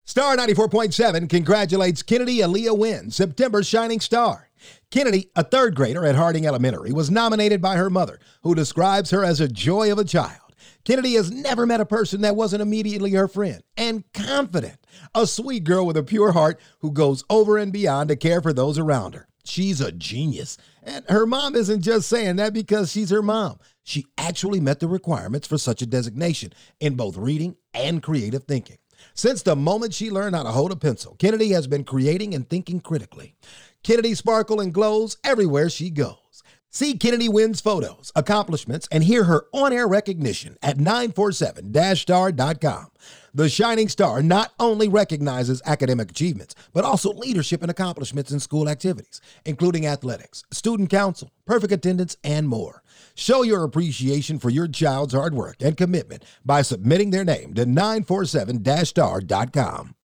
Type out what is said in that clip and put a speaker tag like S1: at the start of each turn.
S1: Star 94.7 congratulates Kennedy Aaliyah Wynn, September's Shining Star. Kennedy, a third grader at Harding Elementary, was nominated by her mother, who describes her as a joy of a child. Kennedy has never met a person that wasn't immediately her friend and confident. A sweet girl with a pure heart who goes over and beyond to care for those around her. She's a genius. And her mom isn't just saying that because she's her mom. She actually met the requirements for such a designation in both reading and creative thinking. Since the moment she learned how to hold a pencil, Kennedy has been creating and thinking critically. Kennedy sparkles and glows everywhere she goes. See Kennedy Wynn's photos, accomplishments, and hear her on-air recognition at 947-star.com. The Shining Star not only recognizes academic achievements, but also leadership and accomplishments in school activities, including athletics, student council, perfect attendance, and more. Show your appreciation for your child's hard work and commitment by submitting their name to 947-star.com.